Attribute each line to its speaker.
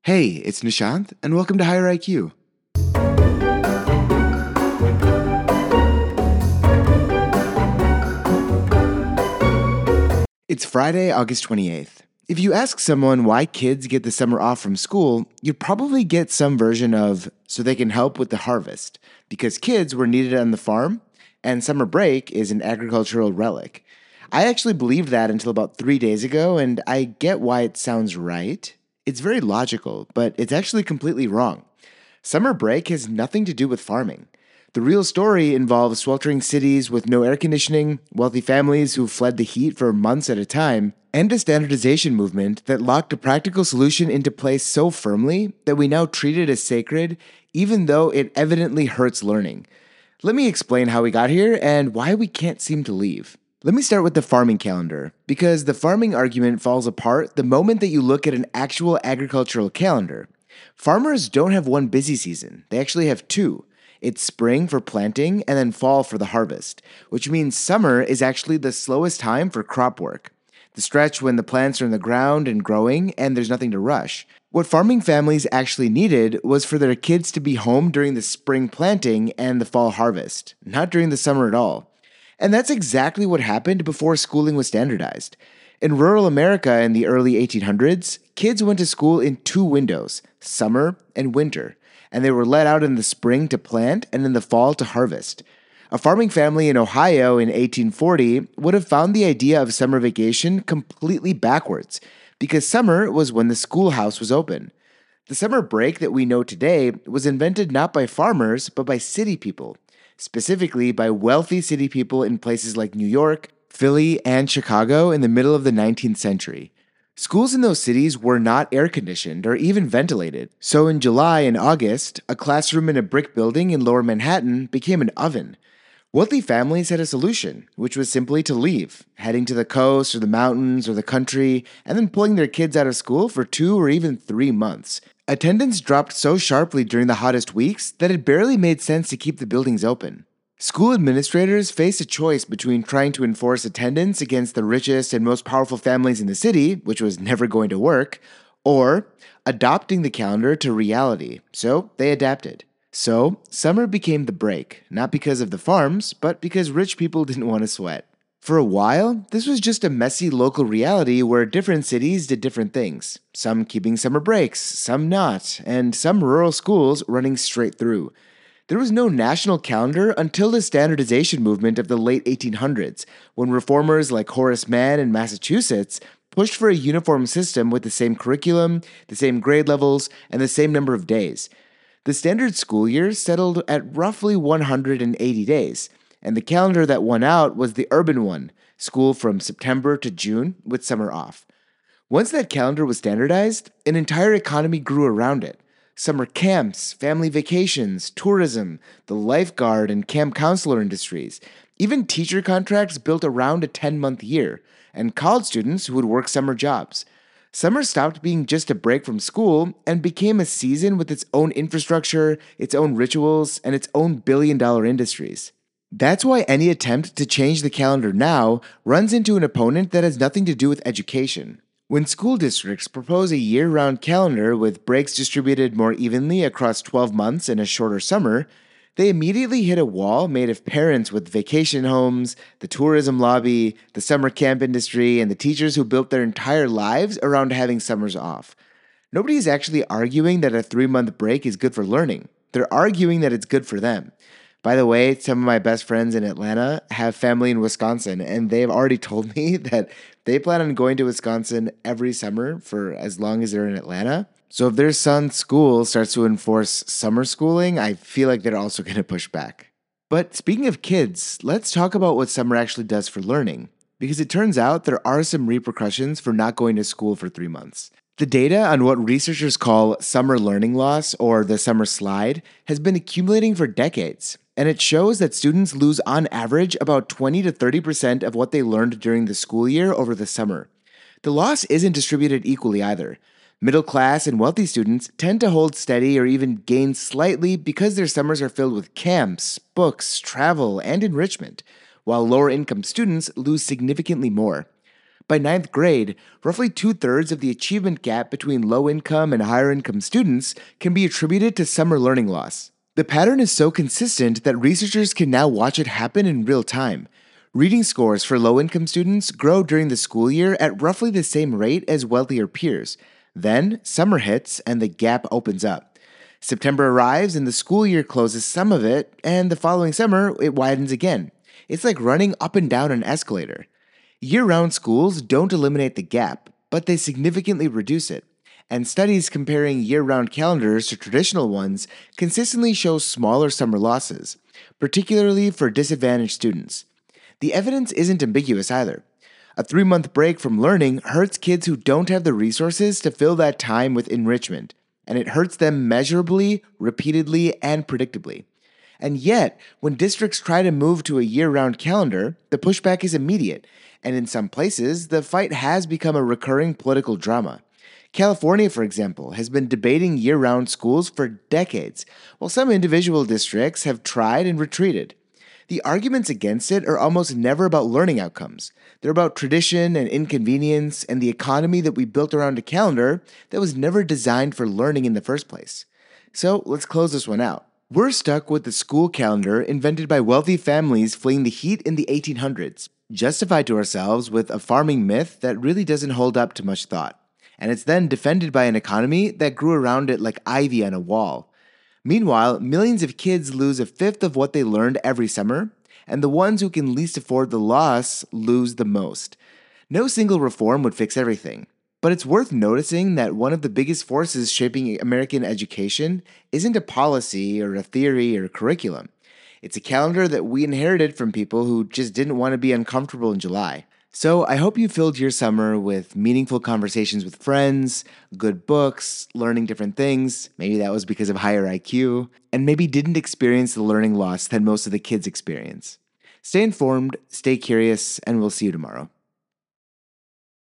Speaker 1: Hey, it's Nishant, and welcome to Higher IQ. It's Friday, August 28th. If you ask someone why kids get the summer off from school, you'd probably get some version of so they can help with the harvest, because kids were needed on the farm, and summer break is an agricultural relic. I actually believed that until about 3 days ago, and I get why it sounds right. It's very logical, but it's actually completely wrong. Summer break has nothing to do with farming. The real story involves sweltering cities with no air conditioning, wealthy families who fled the heat for months at a time, and a standardization movement that locked a practical solution into place so firmly that we now treat it as sacred, even though it evidently hurts learning. Let me explain how we got here and why we can't seem to leave. Let me start with the farming calendar, because the farming argument falls apart the moment that you look at an actual agricultural calendar. Farmers don't have one busy season, they actually have two. It's spring for planting and then fall for the harvest, which means summer is actually the slowest time for crop work. The stretch when the plants are in the ground and growing and there's nothing to rush. What farming families actually needed was for their kids to be home during the spring planting and the fall harvest, not during the summer at all. And that's exactly what happened before schooling was standardized. In rural America in the early 1800s, kids went to school in two windows, summer and winter, and they were let out in the spring to plant and in the fall to harvest. A farming family in Ohio in 1840 would have found the idea of summer vacation completely backwards, because summer was when the schoolhouse was open. The summer break that we know today was invented not by farmers, but by city people, specifically by wealthy city people in places like New York, Philly, and Chicago in the middle of the 19th century. Schools in those cities were not air conditioned or even ventilated, so in July and August, a classroom in a brick building in lower Manhattan became an oven. Wealthy families had a solution, which was simply to leave, heading to the coast or the mountains or the country, and then pulling their kids out of school for 2 or even 3 months. Attendance dropped so sharply during the hottest weeks that it barely made sense to keep the buildings open. School administrators faced a choice between trying to enforce attendance against the richest and most powerful families in the city, which was never going to work, or adopting the calendar to reality, so they adapted. So, summer became the break, not because of the farms, but because rich people didn't want to sweat. For a while, this was just a messy local reality where different cities did different things, some keeping summer breaks, some not, and some rural schools running straight through. There was no national calendar until the standardization movement of the late 1800s, when reformers like Horace Mann in Massachusetts pushed for a uniform system with the same curriculum, the same grade levels, and the same number of days. The standard school year settled at roughly 180 days, and the calendar that won out was the urban one, school from September to June with summer off. Once that calendar was standardized, an entire economy grew around it. Summer camps, family vacations, tourism, the lifeguard and camp counselor industries, even teacher contracts built around a 10-month year, and college students who would work summer jobs. Summer stopped being just a break from school and became a season with its own infrastructure, its own rituals, and its own billion-dollar industries. That's why any attempt to change the calendar now runs into an opponent that has nothing to do with education. When school districts propose a year round calendar with breaks distributed more evenly across 12 months and a shorter summer, they immediately hit a wall made of parents with vacation homes, the tourism lobby, the summer camp industry, and the teachers who built their entire lives around having summers off. Nobody is actually arguing that a 3-month break is good for learning. They're arguing that it's good for them. By the way, some of my best friends in Atlanta have family in Wisconsin, and they've already told me that they plan on going to Wisconsin every summer for as long as they're in Atlanta. So if their son's school starts to enforce summer schooling, I feel like they're also going to push back. But speaking of kids, let's talk about what summer actually does for learning, because it turns out there are some repercussions for not going to school for 3 months. The data on what researchers call summer learning loss, or the summer slide, has been accumulating for decades, and it shows that students lose on average about 20 to 30% of what they learned during the school year over the summer. The loss isn't distributed equally either. Middle class and wealthy students tend to hold steady or even gain slightly because their summers are filled with camps, books, travel, and enrichment, while lower income students lose significantly more. By ninth grade, roughly 2/3 of the achievement gap between low income and higher income students can be attributed to summer learning loss. The pattern is so consistent that researchers can now watch it happen in real time. Reading scores for low income students grow during the school year at roughly the same rate as wealthier peers. Then, summer hits and the gap opens up. September arrives and the school year closes some of it, and the following summer, it widens again. It's like running up and down an escalator. Year round schools don't eliminate the gap, but they significantly reduce it. And studies comparing year round calendars to traditional ones consistently show smaller summer losses, particularly for disadvantaged students. The evidence isn't ambiguous either. A 3-month break from learning hurts kids who don't have the resources to fill that time with enrichment, and it hurts them measurably, repeatedly, and predictably. And yet, when districts try to move to a year round calendar, the pushback is immediate, and in some places, the fight has become a recurring political drama. California, for example, has been debating year round schools for decades, while some individual districts have tried and retreated. The arguments against it are almost never about learning outcomes. They're about tradition and inconvenience and the economy that we built around a calendar that was never designed for learning in the first place. So let's close this one out. We're stuck with the school calendar invented by wealthy families fleeing the heat in the 1800s, justified to ourselves with a farming myth that really doesn't hold up to much thought. And it's then defended by an economy that grew around it like ivy on a wall. Meanwhile, millions of kids lose a fifth of what they learned every summer, and the ones who can least afford the loss lose the most. No single reform would fix everything, but it's worth noticing that one of the biggest forces shaping American education isn't a policy or a theory or a curriculum. It's a calendar that we inherited from people who just didn't want to be uncomfortable in July. So I hope you filled your summer with meaningful conversations with friends, good books, learning different things. Maybe that was because of higher IQ, and maybe didn't experience the learning loss that most of the kids experience. Stay informed, stay curious, and we'll see you tomorrow.